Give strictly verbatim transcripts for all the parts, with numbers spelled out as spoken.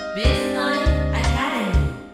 ビズナインアカデミー。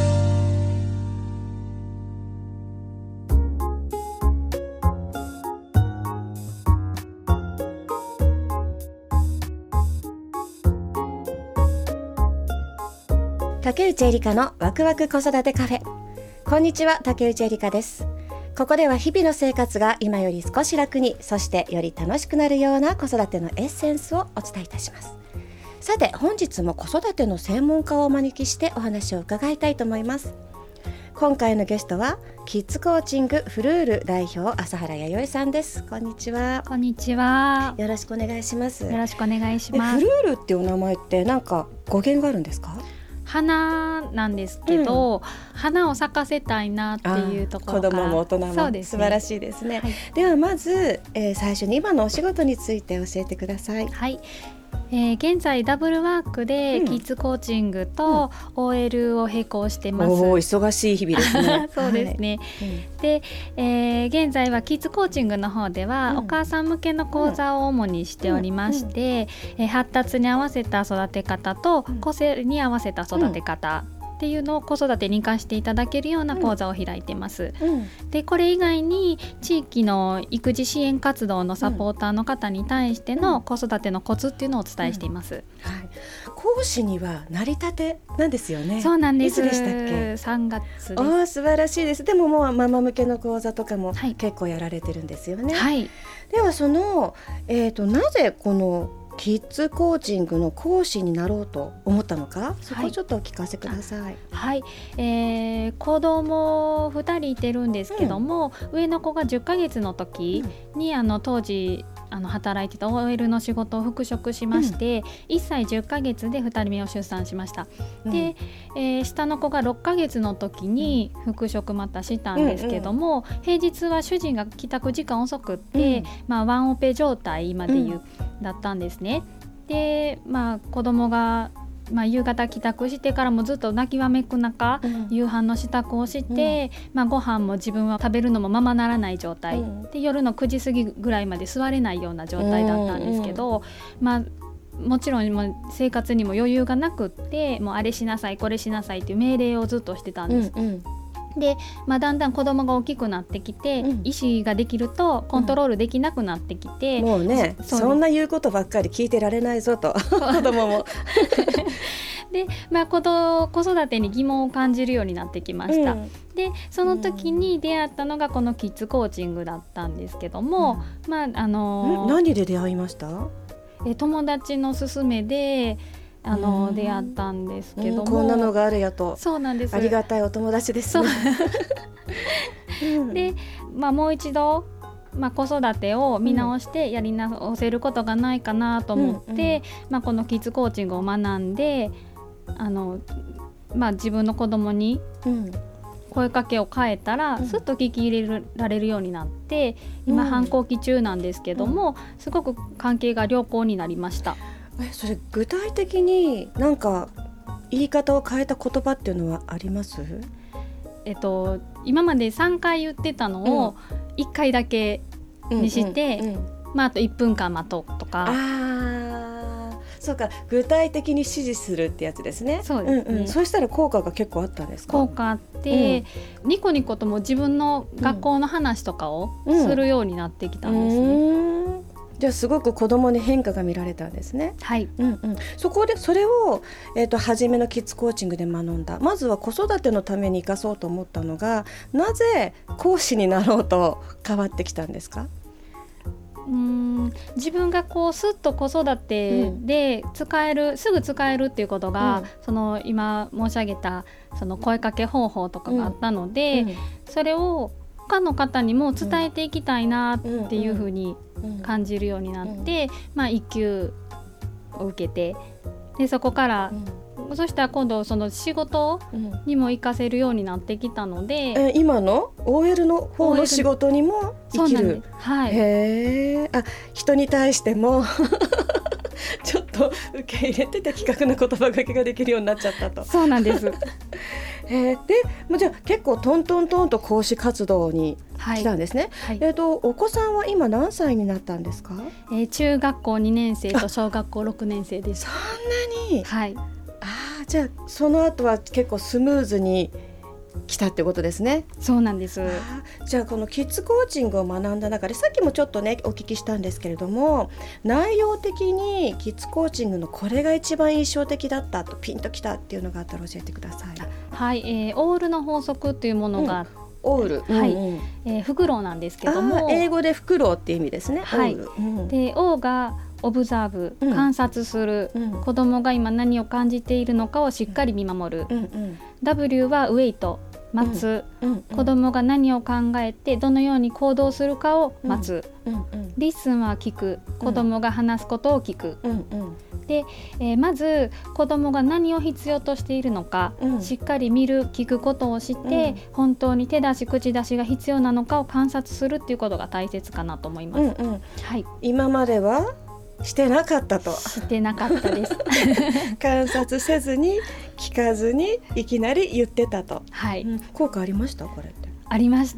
竹内エリカのワクワク子育てカフェ。こんにちは、竹内エリカです。ここでは日々の生活が今より少し楽に、そしてより楽しくなるような子育てのエッセンスをお伝えいたします。さて、本日も子育ての専門家をお招きしてお話を伺いたいと思います。今回のゲストはキッズコーチングフルール代表、朝原弥生さんです。こんにちは。 こんにちは。 よろしくお願いします。 よろしくお願いします。 フルールっていうお名前って何か語源があるんですか？ 花なんですけど、うん、花を咲かせたいなっていうところから、 子供も大人も素晴らしいですね。はい、ではまず、えー、最初に今のお仕事について教えてください。 はい、えー、現在ダブルワークでキッズコーチングと オーエル を並行してます。 うん、お忙しい日々ですね。 そうですね。はい、うん、で、えー、現在はキッズコーチングの方では、うん、お母さん向けの講座を主にしておりまして、うんうん、えー、発達に合わせた育て方と個性に合わせた育て方、うんっていうのを子育てに生かしていただけるような講座を開いてます。うん、でこれ以外に地域の育児支援活動のサポーターの方に対しての子育てのコツっていうのをお伝えしています。 うん、はい、講師にはなりたてなんですよね。 そうなんです。 いつでしたっけ？ さんがつです。 あ、素晴らしいです。でももうママ向けの講座とかも結構やられてるんですよね。 はい、 ではその、えーと、なぜこのキッズコーチングの講師になろうと思ったのか、そこをちょっとお聞かせください。はい、 はい、えー、子供ふたりいてるんですけども、うん、上の子がじゅっかげつの時に、うん、あの当時あの働いてた オーエル の仕事を復職しまして、うん、いっさいじゅっかげつでふたりめを出産しました。うん、で、えー、下の子がろっかげつの時に復職またしたんですけども、うんうん、平日は主人が帰宅時間遅くって、うん、まあ、ワンオペ状態までいう、うん、だったんですね。で、まあ、子供がまあ、夕方帰宅してからもずっと泣きわめく中、うん、夕飯の支度をして、うん、まあ、ご飯も自分は食べるのもままならない状態、うん、で夜のくじ過ぎぐらいまで座れないような状態だったんですけど、うんうん、まあ、もちろんもう生活にも余裕がなくって、もうあれしなさいこれしなさいっていう命令をずっとしてたんです。うんうん、で、まあ、だんだん子供が大きくなってきて、うん、意思ができるとコントロールできなくなってきて、 うん、もうね そ, そんな言うことばっかり聞いてられないぞと子供もで、まあ、子, 子育てに疑問を感じるようになってきました。うん、でその時に出会ったのがこのキッズコーチングだったんですけども、うん、まああのー、 何で出会いました？ え友達の勧めであの出会ったんですけども、うん、 こんなのがあるやと。 そうなんです。 ありがたいお友達ですね。 で、まあ、もう一度、まあ、子育てを見直してやり直せることがないかなと思って、うんうん、まあ、このキッズコーチングを学んで、あの、まあ、自分の子供に声かけを変えたら、うん、すっと聞き入れられるようになって、今、うん、反抗期中なんですけども、うん、すごく関係が良好になりました。 え、それ具体的に何か言い方を変えた言葉っていうのはあります？ えっと、今までさんかい言ってたのをいっかいだけにして、うんうんうん、まあ、あといっぷんかん待とうとか。 あ、そうか、具体的に指示するってやつですね。 そうですね。 うんうん、そうしたら効果が結構あったんですか？ 効果あって、うん、ニコニコとも自分の学校の話とかをするようになってきたんですね。うんうん、 じゃあすごく子供に変化が見られたんですね。 はい、 うんうん、そこでそれを、えーと、初めのキッズコーチングで学んだ。まずは子育てのために生かそうと思ったのが、なぜ講師になろうと変わってきたんですか？ うーん、自分がこうスッと子育てで使える、うん、すぐ使えるっていうことが、うん、その今申し上げたその声かけ方法とかがあったので、うんうん、それを他の方にも伝えていきたいなっていうふうに感じるようになって、まあ、一級を受けて、でそこから、うん、そしたら今度その仕事にも活かせるようになってきたので、 え今の オーエル の方の仕事にも生きる。 はい、 へー、あ、人に対してもちょっと受け入れて的確な言葉がけができるようになっちゃったと。 そうなんです。 えー、でもじゃあ結構トントントンと講師活動に来たんですね。はいはい、えーと、お子さんは今何歳になったんですか？ えー、中学校にねん生と小学校ろくねん生です。 そんなに？ はい。 あ、 じゃあその後は結構スムーズに来たってことですね。 そうなんです。 じゃあこのキッズコーチングを学んだ中で、さっきもちょっとねお聞きしたんですけれども、内容的にキッズコーチングのこれが一番印象的だったと、ピンときたっていうのがあったら教えてください。 はい、えー、オールの法則というものが、うん、 オール、 はい、 うんうん、 えー、フクロウなんですけども、 英語でフクロウっていう意味ですね。 はい、 オール、うん、 で O がオブザーブ、 うん、 観察する、うん、子供が今何を感じているのかをしっかり見守る、 うんうん、 W はウェイト、待つ、うんうんうん、子供が何を考えてどのように行動するかを待つ、うんうんうん、リッスンは聞く、子供が話すことを聞く、うんうん、で、えー、まず子供が何を必要としているのか、うん、しっかり見る聞くことを知って、うん、本当に手出し口出しが必要なのかを観察するっていうことが大切かなと思います、うんうん、はい、 今まではしてなかったと。 してなかったです観察せずに聞かずにいきなり言ってたと、 はい、うん、 効果ありましたこれって？ ありました、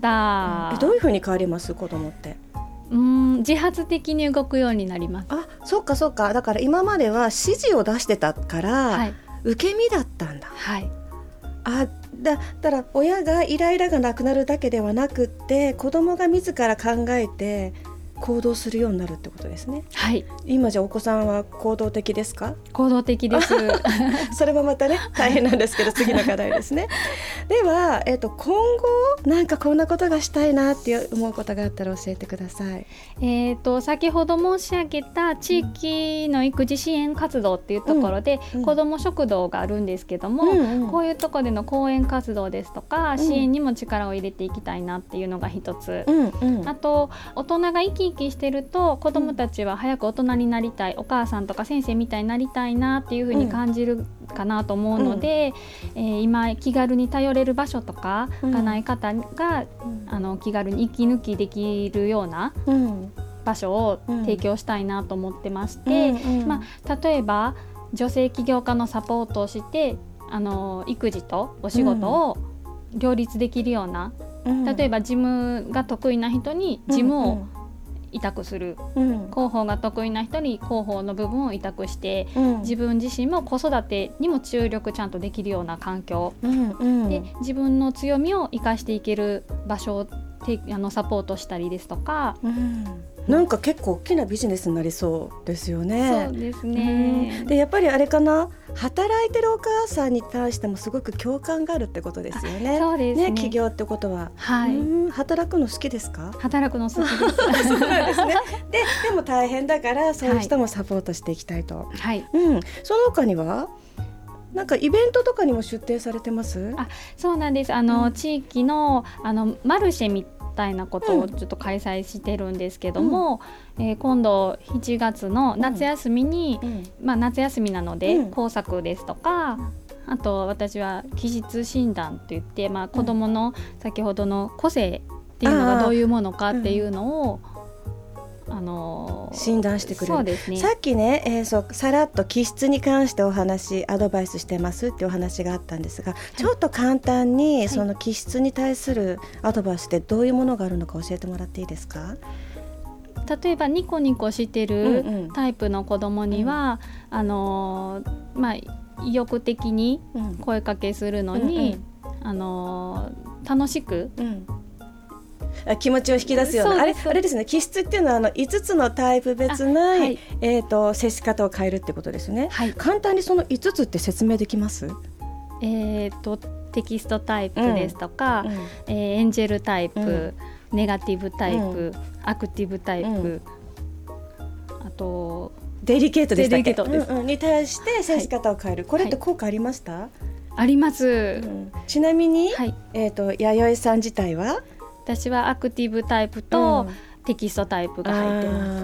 うん、どういうふうに変わります子供って？ うーん、自発的に動くようになります。 あ、そうかそうか。だから今までは指示を出してたから、はい、受け身だったんだ、 はい、 あ、だだから親がイライラがなくなるだけではなくって、子供が自ら考えて行動するようになるってことですね。 はい。 今じゃお子さんは行動的ですか？ 行動的ですそれもまたね大変なんですけど次の課題ですね。では、えーと、今後なんかこんなことがしたいなって思うことがあったら教えてください。 えーと、先ほど申し上げた地域の育児支援活動っていうところで、うん、子ども食堂があるんですけども、うんうん、こういうところでの講演活動ですとか、うん、支援にも力を入れていきたいなっていうのが一つ、うんうん、あと大人が生き生きしてると子どもたちは早く大人になりたい、お母さんとか先生みたいになりたいなっていうふうに感じるかなと思うので、うん、えー、今気軽に頼れる場所とかがない方が、うん、あの気軽に息抜きできるような場所を提供したいなと思ってまして、うんうん、まあ、例えば女性起業家のサポートをしてあの育児とお仕事を両立できるような、うん、例えば事務が得意な人に事務を委託する、うん、広報が得意な人に広報の部分を委託して、うん、自分自身も子育てにも注力ちゃんとできるような環境、うんうん、で自分の強みを生かしていける場所をてあのサポートしたりですとか、うん、 なんか結構大きなビジネスになりそうですよね。 そうですね、 うん、でやっぱりあれかな、働いてるお母さんに対してもすごく共感があるってことですよね。 そうですね、 起業ってことは、はい、うん、働くの好きですか？ 働くの好きですそうなんですね。で、でも大変だからそういう人もサポートしていきたいと、 はい、 うん、その他にはなんかイベントとかにも出展されてます？ あ、そうなんです。あの、うん、地域の、あのマルシェみたいなことをちょっと開催してるんですけども、うん、えー、今度しちがつの夏休みに、うん、まあ、夏休みなので、うん、工作ですとか、あと私は気質診断といって、まあ、子どもの先ほどの個性っていうのがどういうものかっていうのを、あのー、 診断してくれる。 そうですね、 さっきね、えー、そうさらっと気質に関してお話アドバイスしてますっていうお話があったんですが、はい、ちょっと簡単に、はい、その気質に対するアドバイスってどういうものがあるのか教えてもらっていいですか？ 例えばニコニコしてるタイプの子供には、うんうん、あのーまあ、意欲的に声かけするのに、うんうん、あのー、楽しく、うん、 気持ちを引き出すような、あれ、あれですね、気質っていうのはあのいつつのタイプ別の、はい、えー、と接し方を変えるってことですね、はい、簡単にそのいつつって説明できます？ えー、とテキストタイプですとか、うんうん、えー、エンジェルタイプ、うん、ネガティブタイプ、うん、アクティブタイプ、うん、あとデリケートでしたっけ？ デリケートです、 うんうん、に対して接し方を変える、はい、これって効果ありました？はい、 あります、うん、 ちなみに、はい、えー、と弥生さん自体は？ 私はアクティブタイプとテキストタイプが入ってます、うん、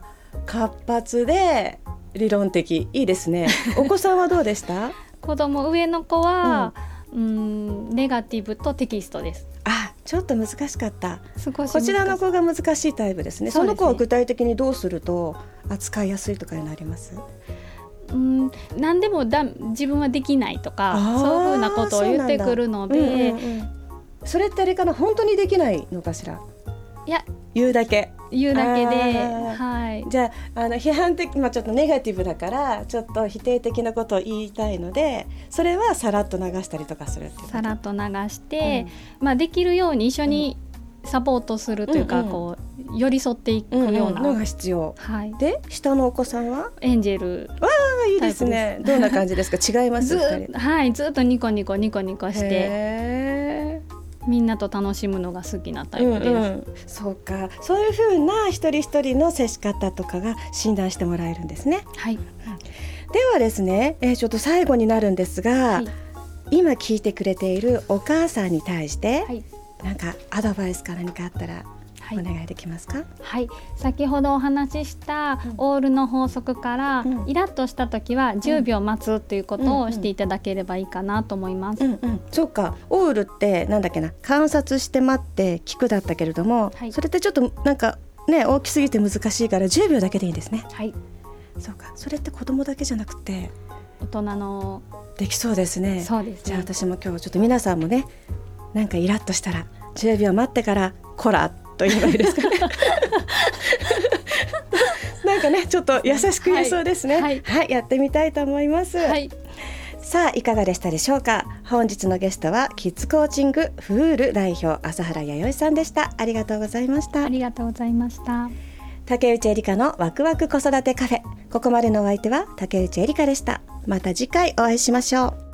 活発で理論的、いいですね。お子さんはどうでした？ 子供、上の子は、うん、うん、ネガティブとテキストです。 あ、ちょっと難しかった。 少し難しい。 こちらの子が難しいタイプですね。その子は具体的にどうすると扱いやすいとかになります？ うん、何でもだ自分はできないとか、そういうふうなことを言ってくるので、うんうんうん、 それってあれかな、本当にできないのかしら？ いや、 言うだけ言うだけで、 あーはい、 じゃあ、あの批判的、まあ、ちょっとネガティブだからちょっと否定的なことを言いたいので、それはさらっと流したりとかするっていうこと。 さらっと流して、まあ、できるように一緒にサポートするというか、 うんうん、 こう寄り添っていくような、 うんうん、のが必要、 はい、 で下のお子さんはエンジェルあいいですね。どんな感じですか？違いますず、 ふたりはい、ずっとニコニコニコニコしてへみんなと楽しむのが好きなタイプです、 うんうん、そうか、そういう風な一人一人の接し方とかが診断してもらえるんですね。 はい、 ではですね、えー、ちょっと最後になるんですが、はい、今聞いてくれているお母さんに対して、はい、なんかアドバイスか何かあったらお願いできますか？ はい、先ほどお話ししたオールの法則から、うん、イラッとした時はじゅうびょう待つということをしていただければいいかなと思います、 うんうん、そうか、オールってなんだっけな、観察して待って聞くだったけれども、はい、それってちょっとなんかね大きすぎて難しいからじゅうびょうだけでいいんですね。 はい、 そうか、それって子供だけじゃなくて大人のできそうですね。 そうですね。 じゃあ私も今日ちょっと皆さんもね、なんかイラッとしたらじゅうびょう待ってからコラと言えばいいですかねなんかねちょっと優しく言えそうですね。はい、はいはい、やってみたいと思います、はい、さあいかがでしたでしょうか。本日のゲストはキッズコーチングフール代表朝原弥生さんでした。ありがとうございました。 ありがとうございました。 竹内エリカのワクワク子育てカフェ、ここまでのお相手は竹内エリカでした。また次回お会いしましょう。